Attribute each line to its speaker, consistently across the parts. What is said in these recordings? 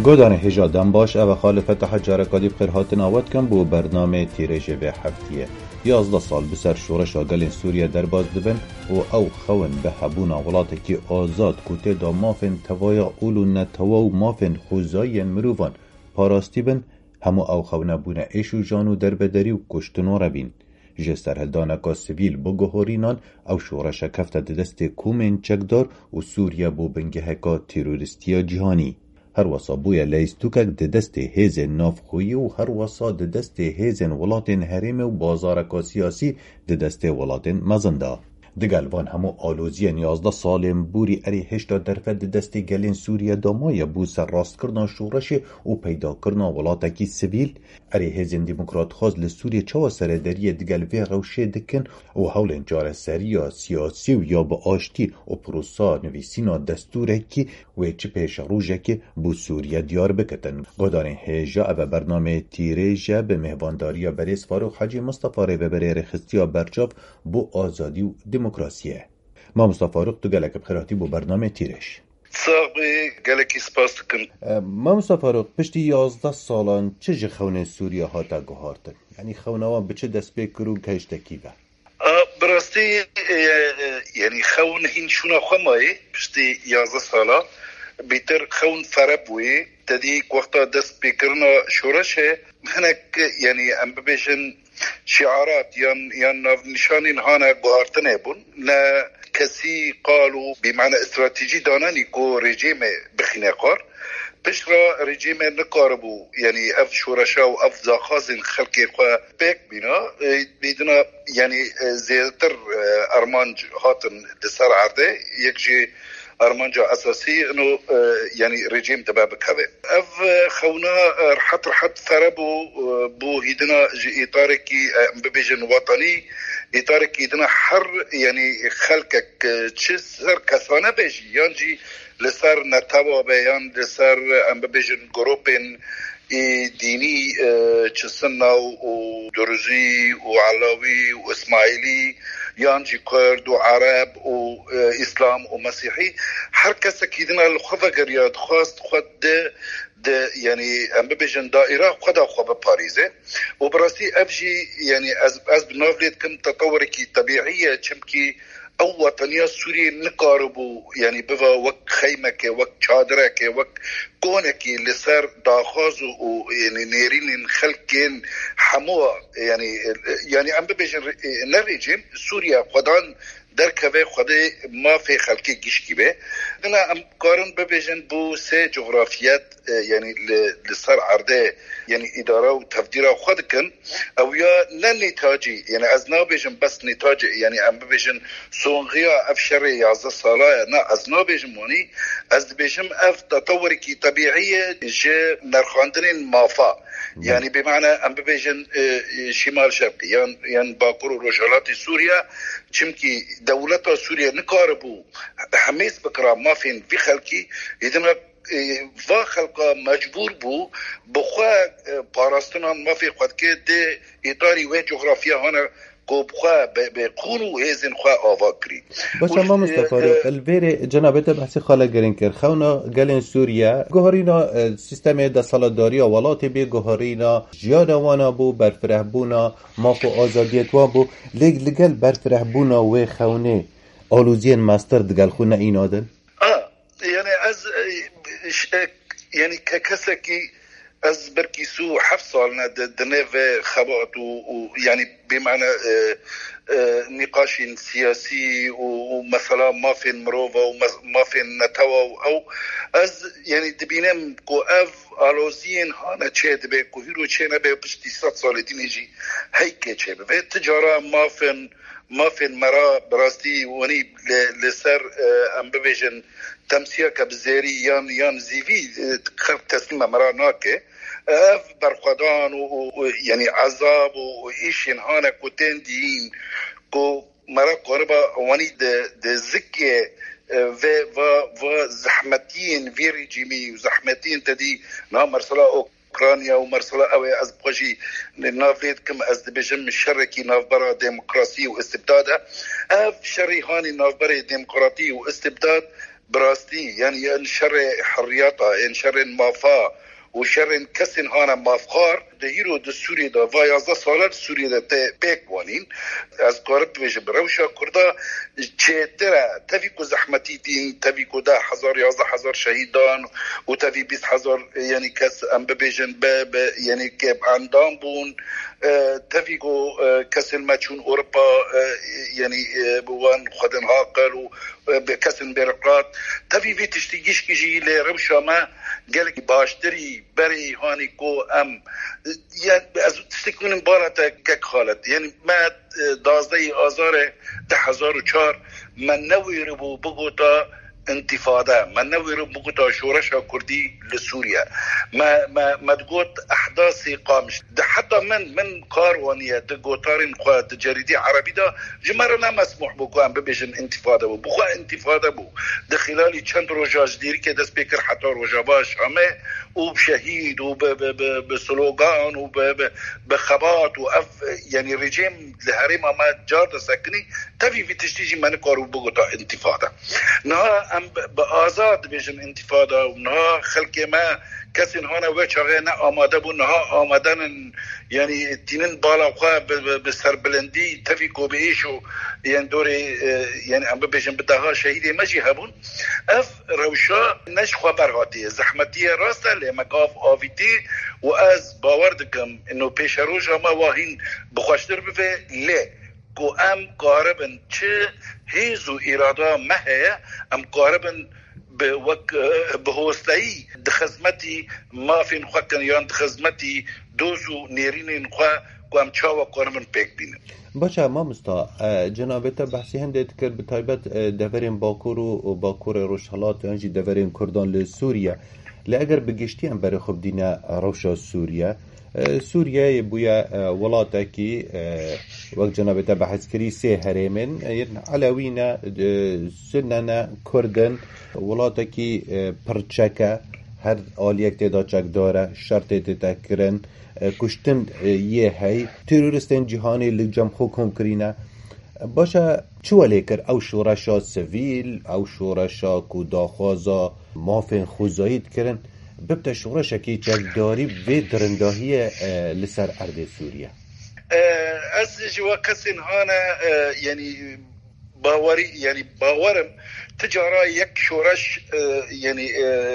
Speaker 1: گودان هجادم باش او خالفت حجار کادیب خیرهات ناوت کن بو برنامه تیرج به هفتیه 11 سال بسر شورش آگل سوریه در باز دبن و او خون به هبونا ولاته که آزاد کوته دا مافن توایا اولو نتوا و مافن خوزاین مروفان پاراستی بن همو او خونه بونه ایشو جانو در بدری و کشتنو ربین جستر هلدانکا سویل بو گهورینان او شورش کفت دست کومین چکدار و سوریه بو بنگهکا تیروریستیا جهانی هر وصا بویا لیستوکک دست هیز نافخویی و هر وصا دست هیز ولاتین حریم و بازارکا سیاسی دست ولاتین مزنده. دگلوان همو آلوزی 11 سالم بوری اری هشتا درفت دست گلین سوریه دامای بو سر راست کرنا شورش و پیدا کرنا ولاتکی سویل اری هیزن دموکرات خواز لسوریه چوا سردری دگلوی روشه دکن و حول جار سریا سیاسی و یا با آشتی و پروسا نویسینا دستوره کی و چه پیش روژه که بو سوریه دیار بکتن. قدارین هیجا او برنامه تیریجه به مهوانداری بریس فاروق حاجی مصطفی ری ببری رخصتیا برچاف بو آزادی و دموکراسیه. ما مصطفی فاروق تو گلک بخیراتی بو برنامه تیرش.
Speaker 2: صاحبی گلکی سپاس کن.
Speaker 1: ما مصطفی فاروق پشتی 11 سالان چه خونه سوریه هاتا گوهارتن؟ یعنی خونوان بچه دست بکرون کهشتکی و؟
Speaker 2: براستی یعنی خون هین شونا خمایی پشتی 11 سالا بیتر خون فربوی تدی وقتا دست بکرنا شورشه هنک یعنی ام ببیشن شعارات یان نشانین هانا گوهارتنه بون نه کسی قالوا بمعنى استراتيجي داناني كو رجيم بخناقار بشرا رجيم نقاربو يعني اف شورشا و اف زاخازن خلقي قوى بيك بينا بيدنا يعني زيادتر ارمانج هاتن لسار عرده يكجي ارمانجا اساسي انه يعني رجيم دبابك هذا اف خونا رحت ثربو بو هيدنا اطاركي ببيجن وطني اطارك يدنا حر يعني خلقك تشسر كثانه بيجي يانجي لسر نتوا بيان لسر ام بيجن جروبين ديني تشسنا ودرزي وعلاوي واسماعيلي يانجي كرد وعرب واسلام ومسيحي حركسك يدنا الخفا قرياد خواست خد يعني ام بيجن دائره قدا خو باريزه وبراسي افجي يعني از بنافلت كم تطوركي طبيعيه چمكي او وطنيه سوري نقاربو يعني بوا وك خيمك وك چادرك وك كونك لسر داخاز يعني نيرين خلقين حموا يعني ام بيجن نريجم سوريا قدان درکوه خودی ما فی خلقی گشکی به انا ام کارن ببیجن بو سه جغرافیات یعنی لسر عرده یعنی اداره و تفدیره خود کن او یا نه نتاجی یعنی از نابیجن بس نتاج یعنی ام ببیجن سونغیا افشر 11 ساله نه از نابیجن مانی از بیجم اف تطوری کی طبیعیه جه نرخاندن مافا يعني بمعنى ام ببيجن شمال شرقي يعني باكور وروجالات سوريا چمكي دولتا سوريا نقاربو حميس بكرا ما فين في خلقي اذا و خلقا مجبور بو بخوا باراستنا ما في قد كده اطاري و جغرافيا هنا بخوا بقونو هزن خوا آواکری
Speaker 1: باشه ما مصطفی فاروق الویر جنابت بحثی خاله گرین کر خونا گلین سوریه گوهرینا سیستم دستالداری ولات بی گوهرینا جیادوانا بو برفره بونا مافو آزادیت وان بو لگل برفره بونا و خونه آلوزین مستر دگل خونه این آدم
Speaker 2: يعني از يعني ككسكي از بركيسو حفصلنا دنيف خبات ويعني بمعنى نقاش سياسي ومثلا ما في مروفا وما في نتوا او از يعني دبينم كو اف الوزين هانا تشيد بي كو هيرو تشينا بي بشتي 7 سال دينيجي هيك تشيب في تجاره ما في مرا براستي وني لسر ام بيجن تمسيه كبزيري يان زيفي تسليم مراناك اف برخدان يعني عذاب وايشين هانا كوتين دين كو مرا قربا وني د زكيه و زحمتين في ريجيمي وزحمتين تدي نا مرسلا اوكرانيا ومرسلا او از بخشي نافيد كم از بجم الشركي نافبرا ديمقراطي واستبداد اف شريهاني نافبرا ديمقراطي واستبداد براستي يعني ان شر حرياتا ان شر مافا وشر كسن هانا مافخار دهيرو د سوري دا وایازده سالر سوري دا پیک وانین از قارب بيجي بروشا كردا چهتره تفيكو زحمتي دين تفيكو 10,000 شهيدان و تفي 20,000 يعني كس ام ببيجن يعني كيب عندام بون تفيكو كسن ماتشون اوروبا يعني بوان خدن هاقل و بكسن بيرقات تفي في تشتيجيش كيجي لروشا ما قالك باشتري بري هاني كو ام يعني تشتكون مباراة كك خالد يعني ما 12 آذار 2004 من نوي ربو بغوتا انتفاضه من نوي ربو بغوتا شورشها كردي لسوريا ما تقول احداث قامش ده حتى من قاروانيه ده قوتارين خوا ده جريدي عربي ده جمرنا مسموح بكو ام ببيجن انتفاضه بو انتفاضه بو ده خلالي چند روجا جديري که دست بكر حتى روجا باش همه وبشهيد وبسلوغان وبخبات وأف يعني رجيم لهريم ما جاد سكني تبي في تشتيجي من كارو بوغوتا انتفاضة نها ام بآزاد بيجن انتفاضة ونها خلق ما كسن هنا وشغينا آماده بو نها آمادن يعني تنين بالا وخا بسربلندي تفي كوبيشو يعني دوري يعني ام بيجن بدها شهيدي ماشي هبون اف روشا نش خبر هاتي زحمتي راسته لمقاف آویتی و از باور دکم انو پیش روژا ما واهین بخوشتر بفه لی کو ام قاربن چه هیزو ارادا مهه ام قاربن بهوستایی دخزمتی مافین خوکن یان دخزمتی دوزو نیرین خوا کو ام چاوا قاربن پیک بینه
Speaker 1: باشه ما مستا جنابت بحثی هنده کرد به تایبت دورین باکور و باکور روشهلات انجی دورین کردان لسوریا لأجر بجشتي أم بري خب دينا روشة سوريا بويا ولاتكي وقت جناب تبحث كري سي هريمن علوينا سننا كردن ولاتكي برچكا هر آليك تدا چك داره شرط تتكرن كشتن هاي تيرورستين جهاني لجم خوكم كرينا باشه چو لیکر او شورشا سویل او شورشا کو داخوازا مافین خوزایید کرن ببتا شورشا کی چکداری به درنداهی لسر ارد سوریا
Speaker 2: از جوا کسین هانا يعني باوري يعني باورم تجارة یک شورش يعني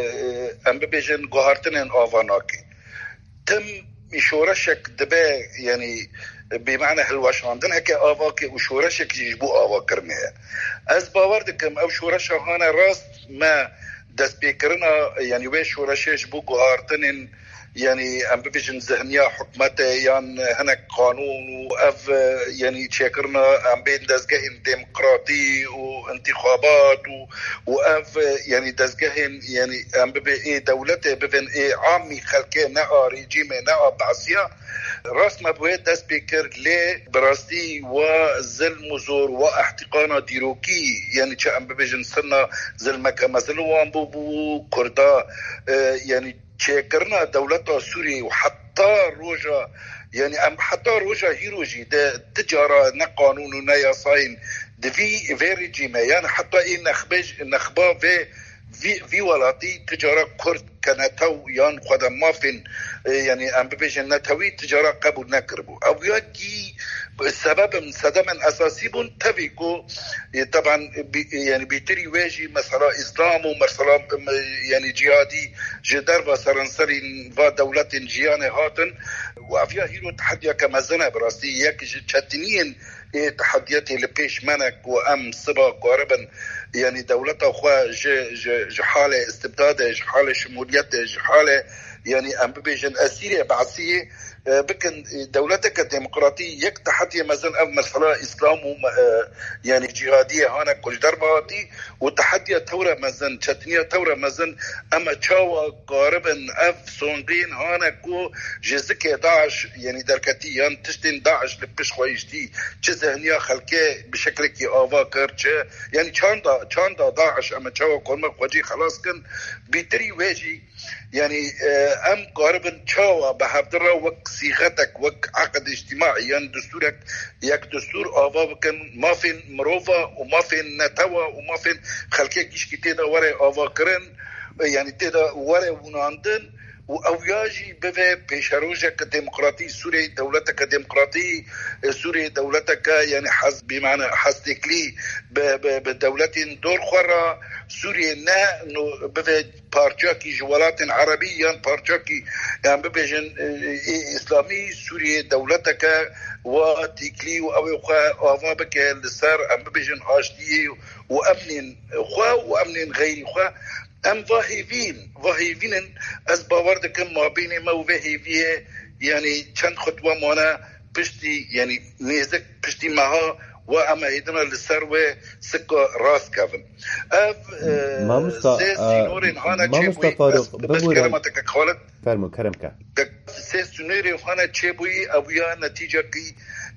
Speaker 2: ام ببیجن گوهارتنن آواناکی تم شورشك دبا يعني بمعنى هلوشاندن هكا آواكي وشورشك يجبو آوا كرنها از باور دكم او شورش هانا راست ما دست بيكرنا يعني وين شورشش بو قهارتنن يعني ام ببيجن ذهنية حكمته يعني هناك قانون واف يعني تشكرنا ام بين دزجهن ديمقراطي وانتخابات واف يعني دزجهن يعني ام ببي دولته بفن عامي خلقه نا ريجيم نا بعصيه راس ما بويت دست بيكر لي براستي وظلم وزور واحتقان ديروكي يعني تش ام ببيجن سنه ظلم كما ظلم بو كردا يعني تشكرنا دولة سوريا وحتى روجا يعني ام حتى روجا هيروجي ده تجارة نا قانون ونا يصاين ده في ريجيم يعني حتى إن نخبا في ولاتي تجارة كرد كانتو يان خدا مافين يعني ام ببيجن نتوي تجارة قبول نكربو او يجي السبب من صدم اساسي بون تبيكو طبعا يعني بيتري واجي مثلا اسلام ومرسلا يعني جهادي جدار وسرنسرين ودولة جيان هاتن وافيا هيرو تحديا كما زنا براستي يك تشتنين تحدياتي لبيش منك وام صبا قاربا يعني دولته خوا حاله استبداد حاله شموليات حاله يعني ام بيجن اسيريه بعثيه بكن دولتك الديمقراطيه يك تحدي مثلا مثلا اسلام يعني جهاديه هنا كل درباتي وتحدي ثوره مثلا تشتنيه ثوره مثلا اما تشاوا قاربا اف سونغين هنا كو جزك داعش يعني دركتي يعني تشتين داعش لبش خويشتي ذهنية خلقه بشكل كي آوا كرچه يعني چاندا داعش اما چاوا كلمة قوجي خلاص كن بيتري ويجي يعني ام قاربن چاوا بهفدرا وك صيغتك وك عقد اجتماعي يعني دستورك يك دستور آوا بكن ما فين مروفا وما فين نتوا وما فين خلقه كيش كي تيدا وري آوا كرن يعني تيدا وري وناندن و اویاجی به پیشروجه که دموکراتی سوریه دولتک دموکراتی سوریه دولتک یعنی حزب بمعنى حزتکلی به دولت دور خورا سوریه نه نو به پارچاکی جوالات عربی یا پارچاکی يعني ببيجن اسلامي سوريا دولتك وتكلي واوقا اوابك لسار ام ببيجن اشدي وامن خوا وامن غير خوا ام واهيفين از باور دكم ما بين ما وهيفيه يعني چند خطوه مانا پشتی يعني نزك پشتی ماها و اما ایدنا لسر و سکا راست کفن سه سینورین هانا چه بوی بس کرمتك خالد
Speaker 1: فرمو کرم که
Speaker 2: سه سینورین هانا چه بوی اویا نتیجه کی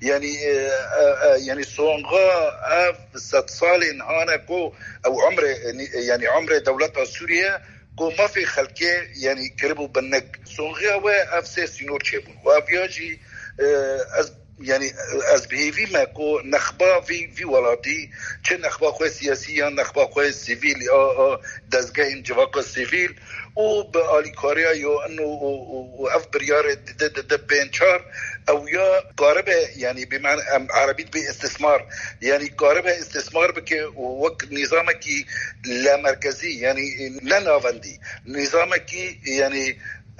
Speaker 2: يعني سونغا اف 6 سال هانا كو او عمر يعني عمر دولتها سوريا كو ما في خلقه يعني كربو بنك سونغا و اف سه سينور چبون و افياجي يعني از بهيفي ما كو نخبا في ولاتي چه نخبا خو سياسي نخبا خو سيفيل دزگاه جواق سيفيل و باليكاريا يو انه اف بريار د بنچار او يا قاربه يعني بمعنى عربي باستثمار يعني قاربه استثمار بك وقت نظامك لا مركزي يعني لا نافندي نظامك يعني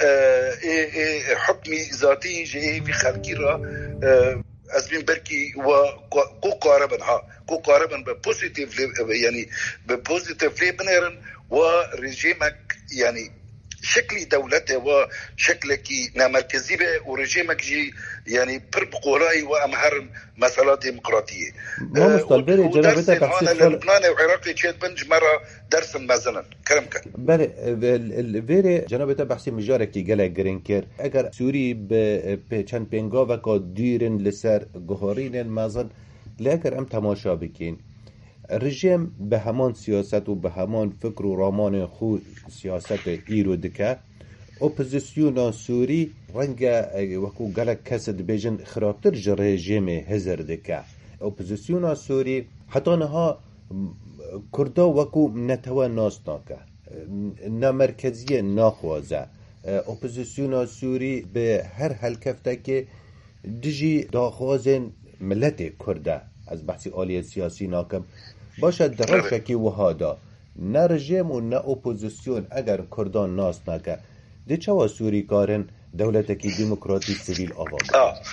Speaker 2: حكمي ذاتي جاي في خلقي را ازبين بركي وكو قاربا ببوزيتيف يعني ببوزيتيف لي بنيرن ورجيمك يعني شكلي دولته وشكلك نامركزي به ورجيمك جي برب قولاي وامهر مسألة ديمقراطية
Speaker 1: ما مستلبري جنابتها بحثي
Speaker 2: لبنان وعراقي تشيد بنج مرة درس مزنا كرمك
Speaker 1: بله الفيري جنابتها بحثي مجاركي قلق جرينكير اگر سوري بچند بينگا وكا ديرن لسر گهارين المازن لأگر ام تماشا بكين رژیم به همان سیاست و به همان فکر و رامان خو سیاست ایرو دکه اپوزیسیون سوری رنگ وکو گلک کسد بیجن خرابتر جه رژیم هزر دکه اپوزیسیون سوری حتی نها کردا وکو نتوه ناسناکه نمرکزی ناخوازه اپوزیسیون سوری به هر حلکفته که دجی داخوازن ملت کرده از بحثی آلی سیاسی ناکم باشد درشکی وهادا نه رژیم و نه اپوزیسیون اگر کردان ناس نکه ده چوا سوری کارن دولتکی دموکراتی سیویل آواد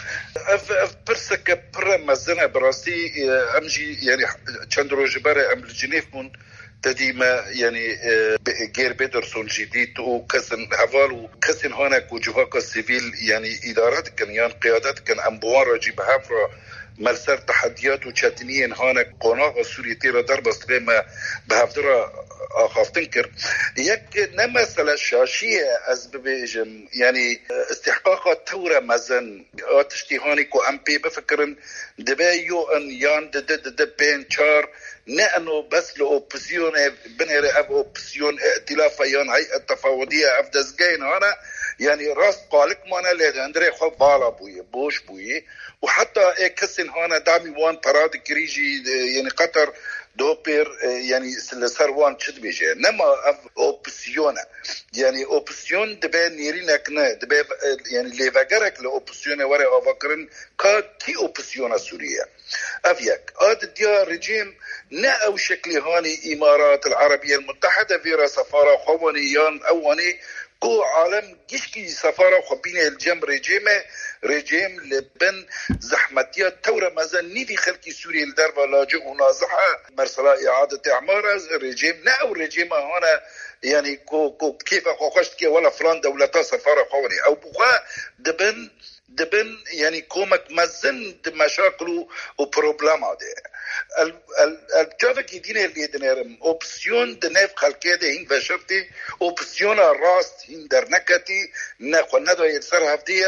Speaker 2: برسك بر مزنه براسي امجي يعني چند روز بره ام جنيف مون تديما يعني غير بيدرسون جديد وكسن هفال وكسن هناك وجواكا سيفيل يعني ادارات كان يعني قيادات كان امبوار جيب هافرا ملسر تحديات وشاتنيين هانك قناة سوريا تيرا دربست بما بهفدرا اخاف تنكر يك نمثل الشاشية از ببيجن يعني استحقاقات تورا مزن تشتيهاني كو امبي بفكرن دبايو ان يان د بين شار نأنو بس لأوبسيون بنهر اب اوبسيون ائتلاف يان هيئة التفاوضية افدزجين هانا يعني راست قالك مانا ليه اندري خو بالا بوي بوش بوي وحتى كسن هانا دامي وان براد كريجي يعني قطر دوبير يعني سلسروان تشد بيجي نما اوبسيونا يعني اوبسيون دبا نيرينك نا دبا يعني ليفاغرك لاوبسيون ورا اوفكرن كي اوبسيونا سوريا افيك اد ديا رجيم نا او شكل هاني امارات العربيه المتحده في سفاره خوانيان اواني كو عالم جيشكي سفاره خبين الجم رجيم لبن زحمتيات تورا مازال نيدي خلقي سوريا الدربة لاجئ ونازحة مرسلة إعادة إعمار رجيم ناو رجيم هنا يعني كو كيف خوشت كي ولا فلان دولتا سفارة خواني أو بغا دبن يعني كومك مزن مشاكل وبروبلما ده الجافك يدين اللي دنيرم اوبسيون دنيف خلقه ده هين فشرتي اوبسيون راست هين درنكتي نخو ندو يتسر هفدية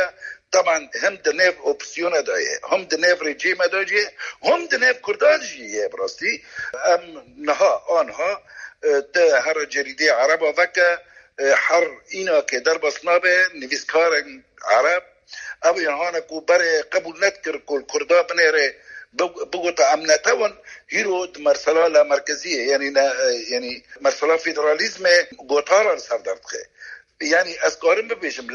Speaker 2: طبعا هم دنيف اوبسيون دايه هم دنيف ريجيم داجي هم دنيف كرداجي براسي ام نها انها ده هر جريدة عربة وكا حر اینا که در بسنابه نویسکار عرب او یهانا کو بره قبول نتکر کل کردا بنیره بگوتا امنتاون هیرو مرسلا لمرکزیه یعنی مرسلا فیدرالیزم گوتارا سردرد خه یعنی از کارم ببیشم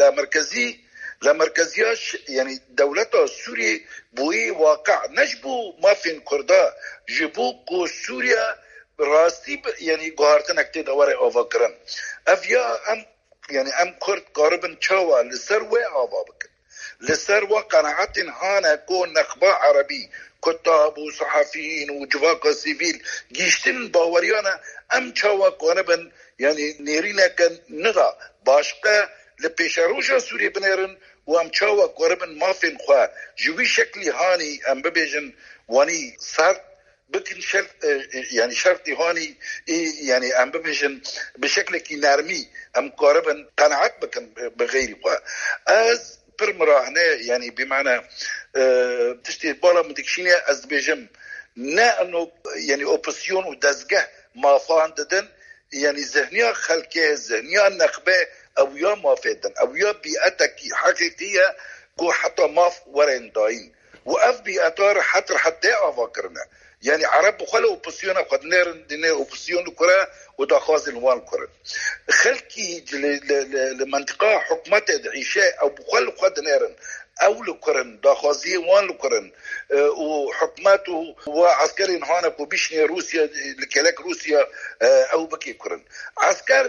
Speaker 2: لمرکزیاش یعنی دولتا سوری بوی واقع نجبو مافین کردا جبو کو سوریا راستی یعنی گوهرتن اکتی دواره آوا کرن افیا ام کرد قاربن چاوا لسر و آوا بکن لسر و قناعت هانا کون نخبا عربی کتاب و صحفیین و جواقا سیویل گیشتن باوریانا ام چاوا قاربن یعنی نیرینه کن نغا باشقه لپیشاروشا سوری بنیرن و ام چاوا قاربن مافین خواه جوی شکلی هانی ام ببیجن وانی سرد بكن شرط يعني شرطي هوني يعني ام بمشن بشكل كي نرمي ام قاربا قناعت بكن بغيري از برمراهنه يعني بمعنى تشتي بالا مدكشينيا از بيجم نا انه يعني اوبوزيون ودزگه ما فانددن يعني ذهنيا خلقه ذهنيا نخبه او يا ما فيدن او يا بيئتك حقيقيه كو حتى ما ورين داين واف بيئتار حتى افكرنا يعني عرب بخلا اوبوزيون قد نيرن دي اوبوزيون كره وداخاز الوان كره خلكي لمنطقه حكومه عيشه او بخلا قد نيرن او لكرن داخازي وان لكرن وحكماته وعسكري هنا كوبيشني روسيا لكلك روسيا او بكي كرن عسكر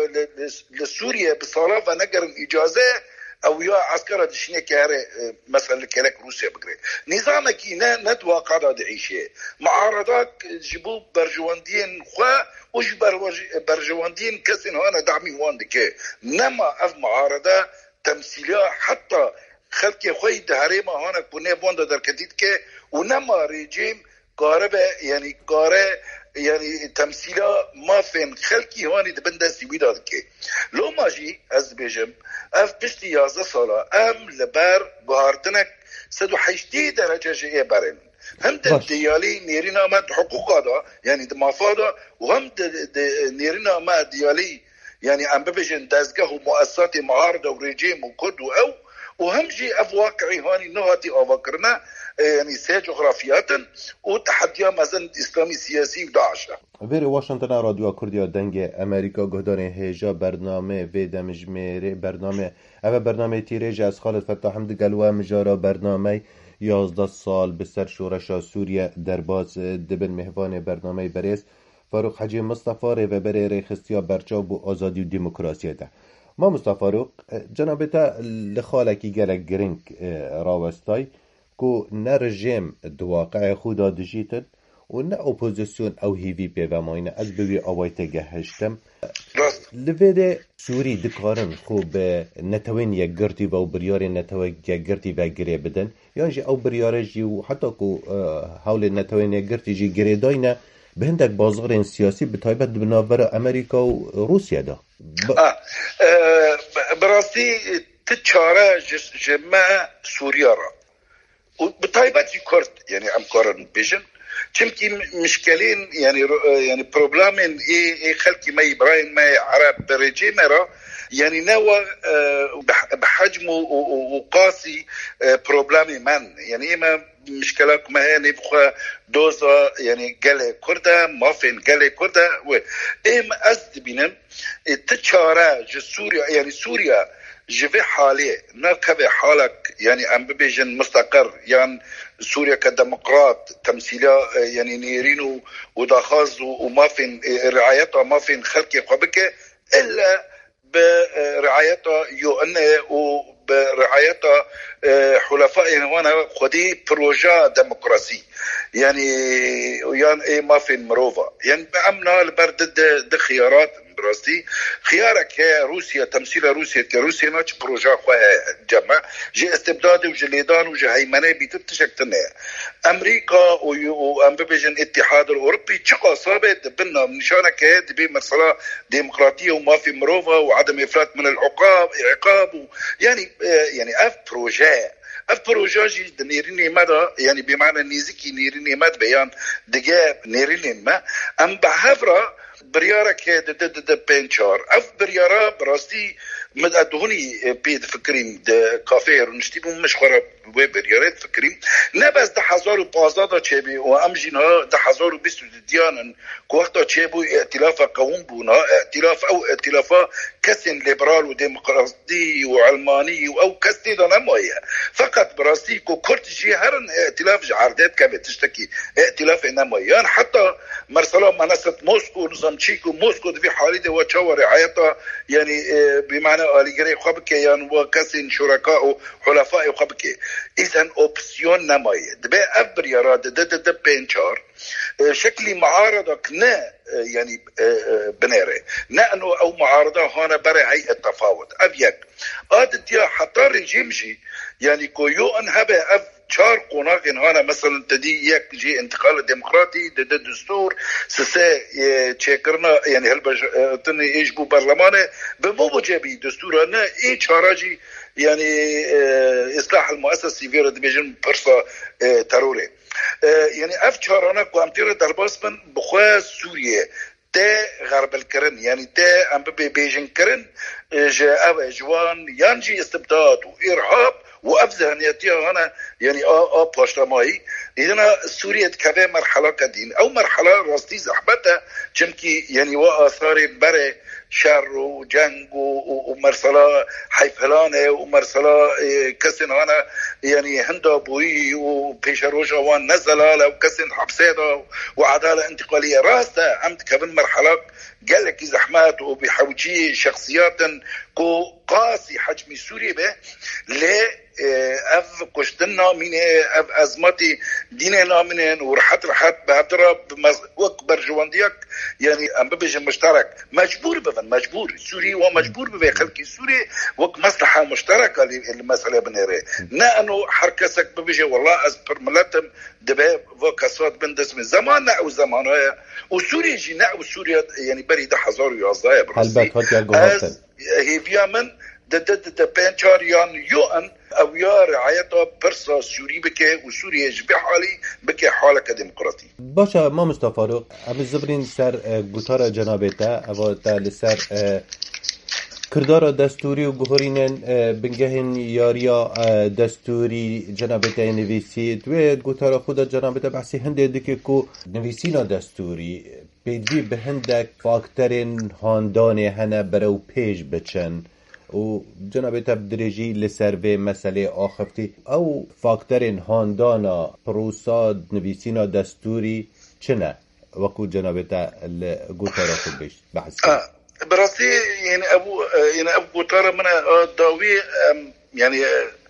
Speaker 2: لسوريا بصلاه نقر اجازه او يا عسكر دشني كاره مثلا كلك روسيا بقري نظامك نتواقع دعيشه معارضات جيبوا برجواندين خوا وش برجواندين كسن هنا دعمي واندك نما اف معارضه تمثيليه حتى خلق خوي دهريما هنا كونه بوند در كديدك ونما ريجيم قاربه يعني قاره يعني تمثيلا ما فين خلقي هوني دبنده سيبيدادك لو ماجي از بيجم اف بشتي 11 ساله ام لبر بهارتنك 180 درجه جاي برن هم ديالي نيرينا ما حقوق هذا يعني دمافادا وهم نيرينا ما ديالي يعني ام ببجن دزگه ومؤسسات معارضه وريجيم وكد او وهم جي اف واقعي هاني نهاتي افكرنا يعني سه جغرافيات وتحديات مثلا اسلامي سياسي وداعش
Speaker 1: ویری واشنگتن رادیو کردیا دنگ امریکا گهدانه هجا برنامه و دمجمره برنامه تیرج از خالد فتاح حمد گلوه مجارا برنامه 11 سال به سر شورش سوریه در باز دبن مهوان برنامه بریس فاروق حاجی مصطفی و بری ریخستیا برچاو و آزادی و دموکراسی ده ما مصطفی فاروق جنابتا لخالکی گلک گرنگ راوستای کو نه رژیم دواقع خدا دیجیتال و نه اپوزیسیون او هیوی پیواماینه از بوی آوایت گهشتم لویده سوری دکارن خوب نتوین یک گرتی و بریار نتوین یک گرتی و گری بدن یعنی او بریار جی و حتی کو حول نتوین یک گرتی جی گری داینه به هندک بازار سیاسی به تایبت بنابر امریکا و روسیه دا
Speaker 2: براستی تچاره جمع سوریا را وبطيبات كرد يعني ام كورن بيجن چمكي مشكلين يعني بروبلامين اي خلقي ما ابراهيم ما عرب بريجيم را يعني نوع بحجم وقاسي بروبلامي من يعني اما مشكلات ما هي نبخوا دوزا يعني قال كردا ما فين قال كردا و ام ازد بينم تشارع سوريا يعني سوريا جوی حالی نركب حالك يعني ام ببيجن مستقر يعني سوريا كديمقراط تمثيلها يعني نيرينو وداخاز وما فين رعايتها ما فين خلقي قبك الا برعايتها يؤن وبرعايتها حلفائها وانا خدي بروجا ديمقراسي يعني ايه ما فين مروفا يعني بامنا البرد د خيارات براستي خيارك روسيا تمثيل روسيا كروسيا ناتش بروجا خواه جمع جي استبداد وجليدان وجي هيمنه بيتتشكتنا امريكا وام بيجن اتحاد الاوروبي تشقى صابت بنا نشانك دبي مرسله ديمقراطيه وما في مروفه وعدم افلات من عقاب يعني اف بروجاجي نيريني مدى يعني بمعنى نيزكي نيريني مد بيان دقاب نيريني ما ام بحفرة بريارك د بنشار اف بريارا براستي مد ادهوني بيد فكرين د كافير ونشتيبو مش خراب بريارات فكرين نبس د حزارو بازادا تشبي وامجينها د حزارو بيستو ديانا كوقتا تشبو ائتلاف قوم بونا ائتلاف كسن ليبرال وديمقراطي وعلماني او كسن نمويه فقط براستي كو كورتجي هرن ائتلاف جعردات كانت تشتكي ائتلاف نمويه حتى مرسله منصه موسكو نظام تشيكو موسكو في حالي وتشاور رعايتها يعني بمعنى أليجري خبك يعني وكسن شركاء حلفاء خبك إذن أوبسيون نماية دبي أبر يراد د بنشار شكلي معارضة كنا يعني بنيرة نأنو أو معارضة هنا بري هي التفاوض أبيك ديا حتى رجيمجي يعني كويو أنهبه أف شار قناقين هنا مثلا تدي يك جي انتقال الديمقراطي د دستور سسا تشكرنا يعني هل تني ايش بو برلمانه بموجبي دستورنا اي شاراجي يعني اصلاح المؤسسي في بيجن برصا تروري يعني افشارنا كوامتير درباسمن بخوا سوريا تا غرب الكرن يعني تا ام بيجن كرن جاء جوان ينجي استبداد وارهاب وأبزهنيتها هنا يعني باشتماعي إذن سوريا كذا مرحلة كدين أو مرحلة راستي زحمتها جمكي يعني وآثار بري شر وجنگ ومرسلة حيفلانة ومرسلة كسن هنا يعني هندا بوي وبيشروش وان نزلة وكسن حبسيدة وعدالة انتقالية راستا عمد كبن مرحلة قال لك زحمات وبيحوجي شخصيات كو قاسي حجم سوريا به ل اف كشتنا من اف ازماتي ديننا من ورحت بهدرة وكبر جوانديك يعني ام بيجي مشترك مجبور سوري ومجبور بخلق سوري وك مصلحه مشتركه للمساله بنيره نانو حركتك بيجي والله از برملتم دبا وكاسات بندس من زمان او زمانها وسوريا جينا وسوريا يعني بريده حزار يازايا براسي هي فيامن د بنچاریان یوان او یا رعایت پرسا سوری بکه و سوریه جبه حالی بکه حالک دموکراتی
Speaker 1: باشه ما مصطفی ام زبرین سر گوتار جنابته او تا سر کردار دستوری و گهورینن بنگهن یاریا دستوری جنابته نویسی دوی گوتار خود جنابته بحثی هنده دکه کو نویسینا دستوری پیدوی به هندک فاکترین هاندانه هنه برو پیش بچن و جنابت بدرجی لسروی مسئله آخفتی او فاکترین هاندانا پروسا نویسینا دستوری چنه وکو جنابت گوتارا خود بیش بحث
Speaker 2: براسي يعني ابو قطاره من داوي يعني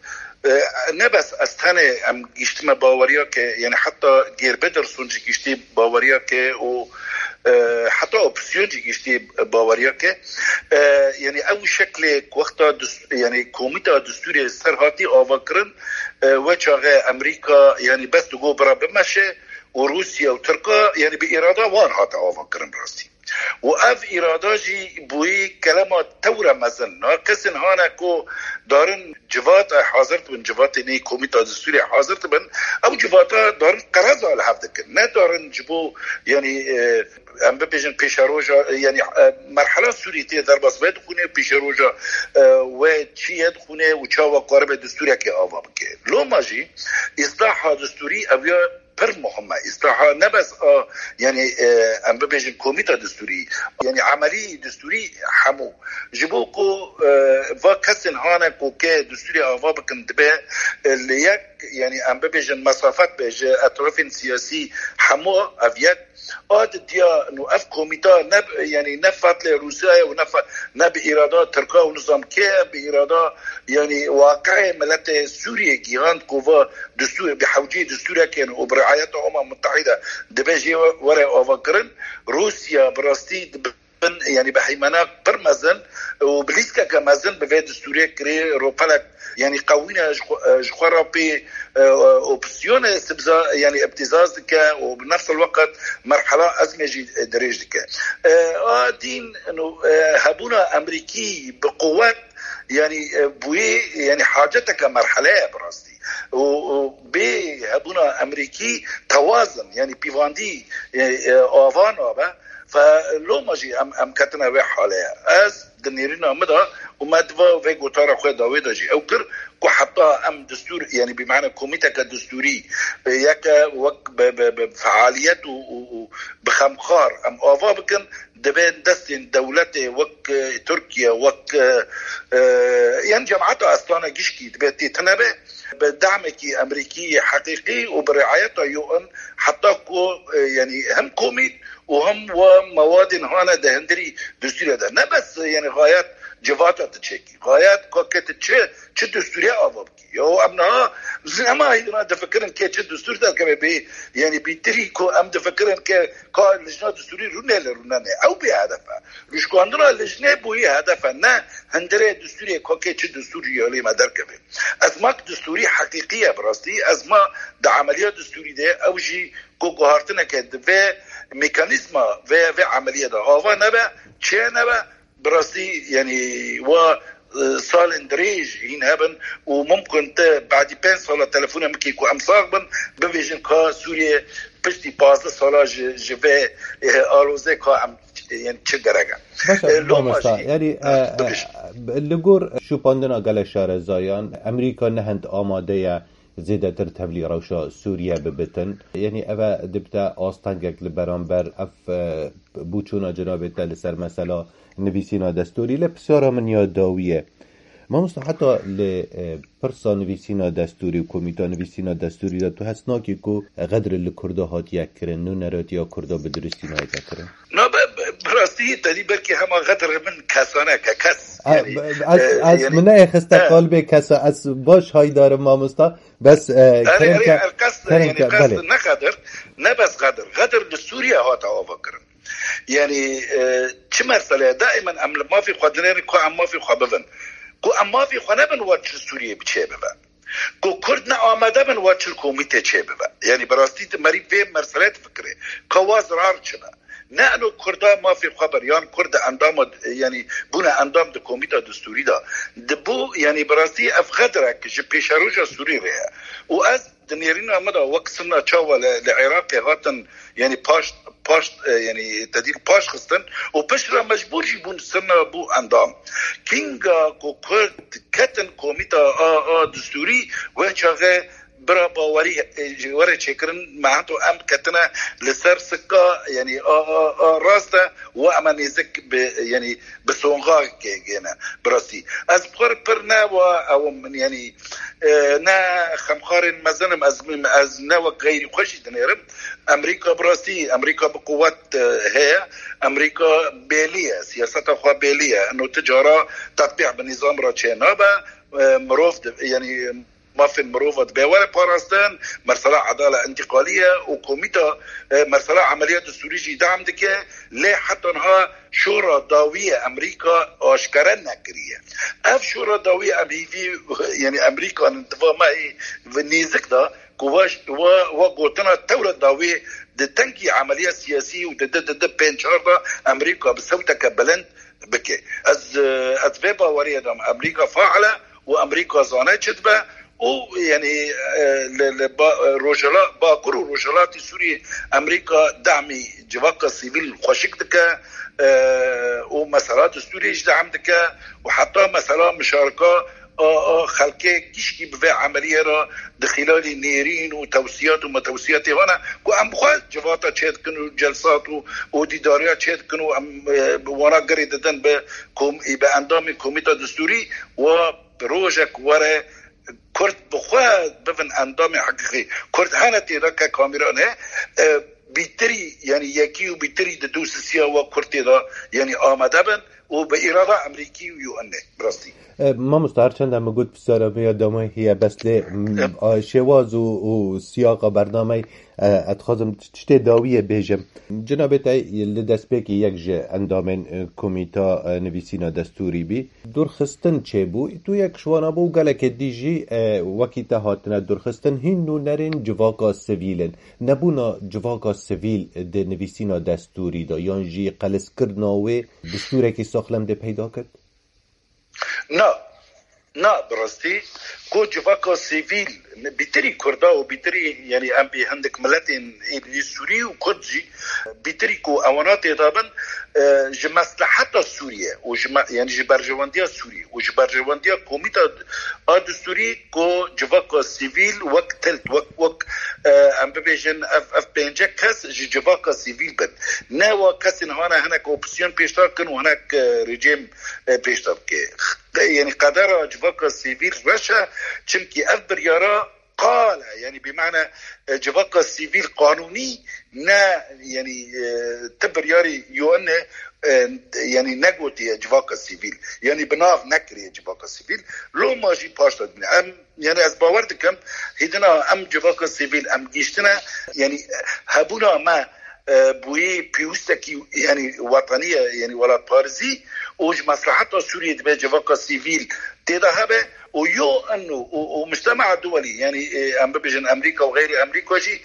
Speaker 2: نبس استنى ام اجتماع باوريا ك يعني حتى غير بدر سونجي اجتماع باوريا ك و حتى اوبسيون جي اجتماع باوريا ك يعني او شكل وقتا يعني كوميتا دستوري سرهاتي اوفكرن وجه امريكا يعني بس تجو برا بمشي وروسيا وتركيا يعني باراده وان حتى اوفكرن براسي وأف إراداجي بوي كلمات تورا مثلا ناقصن هانا كو دارن جوات حاضرت من جوات ني كوميتا دستوري حاضرت من أو جواتا دارن قرازة على حفظك نا دارن جبو يعني ام بيجن بيشاروجا يعني مرحلة سوريتية درباس بيد خونه بيشاروجا وشيد خونه وشاوا قارب دستوري كي آوا بكي لو ماجي إصلاح دستوري أبيا پر مهمه اصلاح نبس يعني ام بيجن كوميتا دستوري يعني عملي دستوري حمو جبوكو وكسن هانا كوكي دستوري اوابكن دبا اللي يك يعني ام بيجن مسافات بيج اطراف سياسي حمو افيك ديا انه اف كوميتا نب يعني نفت لروسيا ونفت نب اراده تركيا ونظام كي باراده يعني واقعي ملت سوريا جيران كوفا دستور بحوجي دستوريا كان وبرعايه الامم المتحده دباجي ورا اوفكرن روسيا براستي يعني بحيمانا برمزن وبليسكا كمازن بفي دستورية كري روبالك يعني قوينا جخورا بي اوبسيون سبزا يعني ابتزاز دكا وبنفس الوقت مرحلة أزمة دريج دكا دين انه هبونا امريكي بقوات يعني بوي يعني حاجتك مرحلة براستي وبي هبونا امريكي توازن يعني بيفاندي اوفان وبا فلو ماجي ام كاتنا وي حاليا از دنيرنا مدى وما دفا في قطارة خواه داويدا جي اوكر كو حتى ام دستور يعني بمعنى كوميتا كدستوري يكا وك بفعاليات وبخمخار ام اوفا بكن دبين دستين دولتي وك تركيا وك يعني جماعته اصلانا جيشكي دبيتي تنبه بدعمكي امريكي حقيقي وبرعايته يو حتى كو يعني هم كوميت وهم ومواد هنا دهندري دستوري ده نه بس يعني غايات جواتا تشيكي غايات كوكت تشي دستورية أضبكي يو أبنها زعما هيدنا دفكرن كي تشي دستور ده كم بي يعني بيتريكو أم دفكرن كي لجنة دستوري رونة أو بهدفها ليش كو عندنا لجنة بوي هدفها نه هندري دستوري كوكي تشي دستوري يولي ما دركبه أزماك دستوري حقيقية براستي أزما ده عمليات دستوري ده أو جي كو قهرتنا كده ميكانيزما في عملية ده هوا نبا تشي نبا براسي يعني و صال دريج هين هبن وممكن بعد 5 سنة تلفونه مكيكو امصاغبن بفيجن كا سوريا بشتي بازل صلاة جفاء آروزي كا ام يعني تشجرقا
Speaker 1: يعني اللقور شو باندنا قال شارع زايان امريكا نهند آماده زیده تر تبلی روشا سوریه ببتن یعنی اوه دبتا آستانگک لبرانبر اف بوچونا جنابه تل سر مثلا نویسینا دستوری لپسیارا من یاد داویه ما مستو حتی لپرسا نویسینا دستوری و کمیتا نویسینا دستوری دا تو هستناکی که غدر لکرده هات یک کرن نو نرات یا کرده بدرستی نایت کرن
Speaker 2: نه براستی تدی بلکه همه غدر من کسانه که کس
Speaker 1: از منه خسته قلبه کسا از باش های دارم ما مستا بس
Speaker 2: القصد يعني قصد نقدر نبس غدر لسوريا هات اوفا کرن يعني چه مسئله دائما ام ما في قدرين كو ام ما في خببن كو ام ما في خنبن واتش سوريا بچه ببن كو كردنا آمده بن واتش الكوميتة چه ببن يعني براستي مريب في مسئله فكره كواز رار چبه نه انو کرده ما في خبر یان کرده اندام يعني بونه اندام ده کمیته دستوری دا دبو يعني براستی افغدرک جه پیشروجا سوری ره و از دنيرين امدا وقسنا تشاوا لعراق هاتن يعني باش يعني تدير باش خستن وبشرا مجبور يبون سنة بو اندام كينغا كوكرد كتن كوميتا دستوري وشاغه برا باوري ورا شكرن معناته ام كتنا لسر سكا يعني راسته وامانيزك يعني بسونغا كينا براسي از برنا او من يعني نا خمخارن مزنم از نو غير خوش دنيرم امريكا براسي امريكا بقوات هي امريكا بيليه سياسه خو بيليه انه تجاره تطبيع بنظام راتشينابا مروف يعني ما في مروفة بولا باراستان مرسلة عدالة انتقالية وكوميتا مرسلة عمليات دستورية دعم دكه ليه حتى انها شورى ضوئية امريكا اشكرا نكرية اف شورى ضوئية امريكي يعني امريكا انتفاع معي نيزك دا كواش وقوتنا الثورة الضوئية دي تنكي عملية سياسية ودي بينشار دا امريكا بسوتك بلند بكي از فيبا وريدام امريكا فاعلة وامريكا زانه چدبه ويعني روجلا باكر روجلات سوريا امريكا دعمي جواقة سيفيل خوشكتك ومسارات سوريا دعم دك وحتى مسألة مشاركة خلقه كيشكي بفع عملية را دخلال نيرين وتوسيات ومتوسيات هنا وام بخواه جواتا تشهد كنو جلسات وديداريات تشهد كنو وانا قريدتن باندام كوميتا دستوري وروجك ورا كرد بخواه بفن اندام حقيقي كرد هانتي ركا كاميران بيتري يعني يكيو بيتري دو سياسة وكرد يعني آمده بن وبإرادة أمريكي ويو أنه براسي
Speaker 1: ما مستعر چند هم گود بسیار میادامه هیه بس لی شواز و سیاق برنامه اتخاذم چته داویه بیجم جنابه تای لدست بکی یک جه اندامن کمیتا نویسینا دستوری بی درخستن چه بو تو یک شوانا بو گلک دیجی وکی تهاتنا درخستن هینو نرین جواکا سویلن نبونا جواکا سویل ده نویسینا دستوری دا یانجی قلس کرناوه دستوره که ساخلم ده پیدا کرد؟
Speaker 2: نا براستی کو جواکا سیویل بیتری کردا و بیتری یعنی ام بی هندک ملتین ایلی سوری و کردجی بیتری کو اوانات دابن جمصلحت سوریه و یعنی جبرجواندیا سوری و جبرجواندیا کمیتا دستوری کو جواکا سیویل وقت ام ببیجن اف پنجه کس جواکا سیویل بن نه و کسی هانا هنک اپسیون پیشتر کن و هنک رژیم پیشتر که يعني قدر جواكا سيفيل رشا چمكي أفبر يرى قال يعني بمعنى جواكا سيفيل قانوني نا يعني تبر ياري يوأن يعني نقوتي جواكا سيفيل يعني بناف نكري جواكا سيفيل لو ماجي باشتد من أم يعني از باوردكم هيدنا أم جواكا سيفيل أم جيشتنا يعني هبونا ما بوي بيوستكي يعني وطنية يعني ولا بارزي وج مصلحتها سوريا تبقى جواكا سيفيل تذهب ويو انه ومجتمع دولي يعني ام بيجن امريكا وغير امريكا جي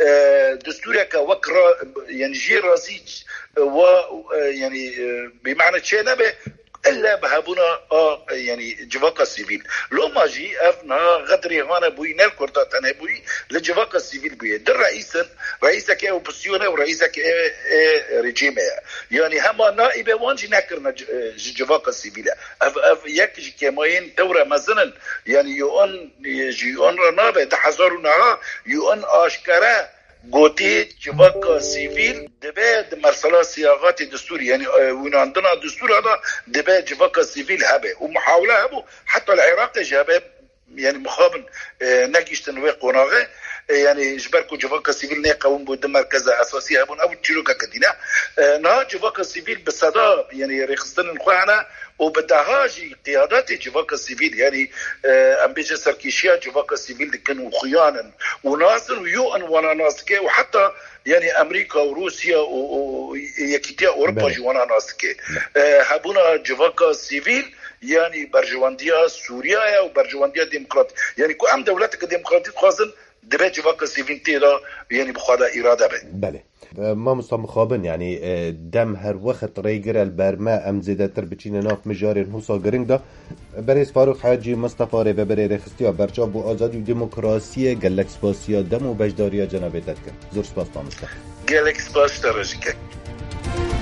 Speaker 2: دستورك وكرا يعني جي رازيج و يعني بمعنى تشينبه الا بهابونا يعني جواكا سيفيل لو ما جي افنا غدري هانا بوي نال كردات انا بوي لجواكا سيفيل بوي در رئيسك اوبوزيون ورئيسك ريجيم يعني هما نائبه وانجي نكرنا جواكا سيفيل اف يكجي كماين دوره مثلا يعني يون رنابه تحذرنا يون اشكرا گوتی جواکا سیویل دبه مرسلا سیاغات دستوری يعني ويناندنا دستور هذا دبه جواكا سيفيل هبه ومحاولة هبه حتى العراق جابه يعني مخابن نجيشتن وقناغه يعني جبركو جواكا سيفيل نيقاوم بود مركز اساسي هبون او تشيروكا كدينا نا جواكا سيفيل بصدا يعني رخصتن الخوانا وبدهاجي قيادات جواكا سيفيل يعني ام بيجي سركيشيا جواكا سيفيل كانوا خيانا وناصر ويو ان وانا ناسكي وحتى يعني امريكا وروسيا ويكيتيا اوروبا جوانا ناسكي هبونا جواكا سيفيل يعني برجوانديا سوريا وبرجوانديا ديمقراطي يعني كو ام دولتك ديمقراطية خاصن دبي جواكا سيفيل تيرا يعني بخادا إرادة
Speaker 1: بله ما مخابن يعني دم هر وقت ريجر البرما ام زيادتر بچين ناف مجارين هوسا گرنگ دا بريس فاروق حاجي مصطفى ري ببري رخصتيا برچاب و آزادي و ديمقراسي گلک سپاسيا دم و بجداريا جنابه تدكن زور سپاس ما مصطفى
Speaker 2: گلک سپاس ترجيك